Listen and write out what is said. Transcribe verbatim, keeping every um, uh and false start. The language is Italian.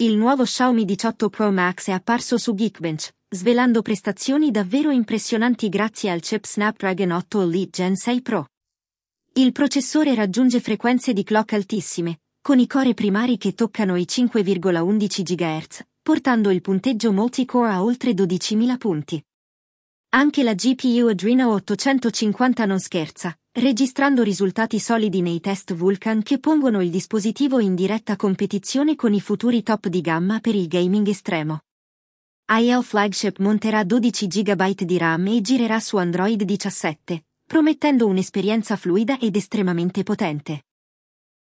Il nuovo Xiaomi diciotto Pro Max è apparso su Geekbench, svelando prestazioni davvero impressionanti grazie al chip Snapdragon otto Elite Gen sei Pro. Il processore raggiunge frequenze di clock altissime, con i core primari che toccano i cinque virgola undici gigahertz, portando il punteggio multicore a oltre dodicimila punti. Anche la G P U Adreno ottocentocinquanta non scherza, registrando risultati solidi nei test Vulkan che pongono il dispositivo in diretta competizione con i futuri top di gamma per il gaming estremo. I L Flagship monterà dodici giga di RAM e girerà su Android diciassette, promettendo un'esperienza fluida ed estremamente potente.